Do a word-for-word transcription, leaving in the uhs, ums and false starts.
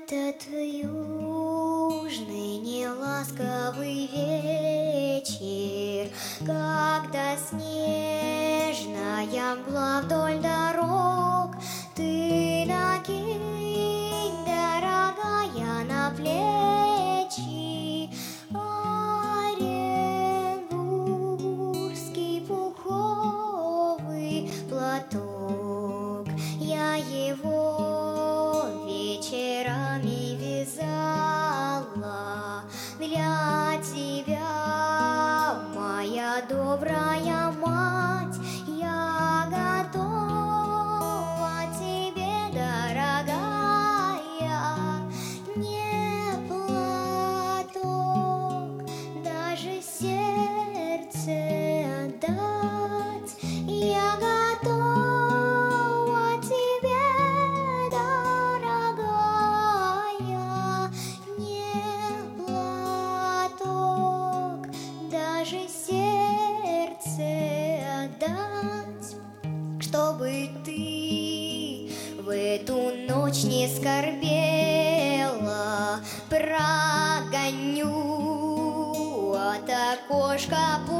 Этот южный неласковый вечер, когда снежная мгла вдоль дорог, ты накинь, дорогая, на плечи оренбургский пуховый платок. Я его вечерами вязала для тебя, моя добрая мать. Я готова тебе, дорогая, не платок, даже сердце отдать. Я готова тебе, дорогая, не платок, даже сердце отдать. Чтобы ты в эту ночь не скорбела, прогоню от окошка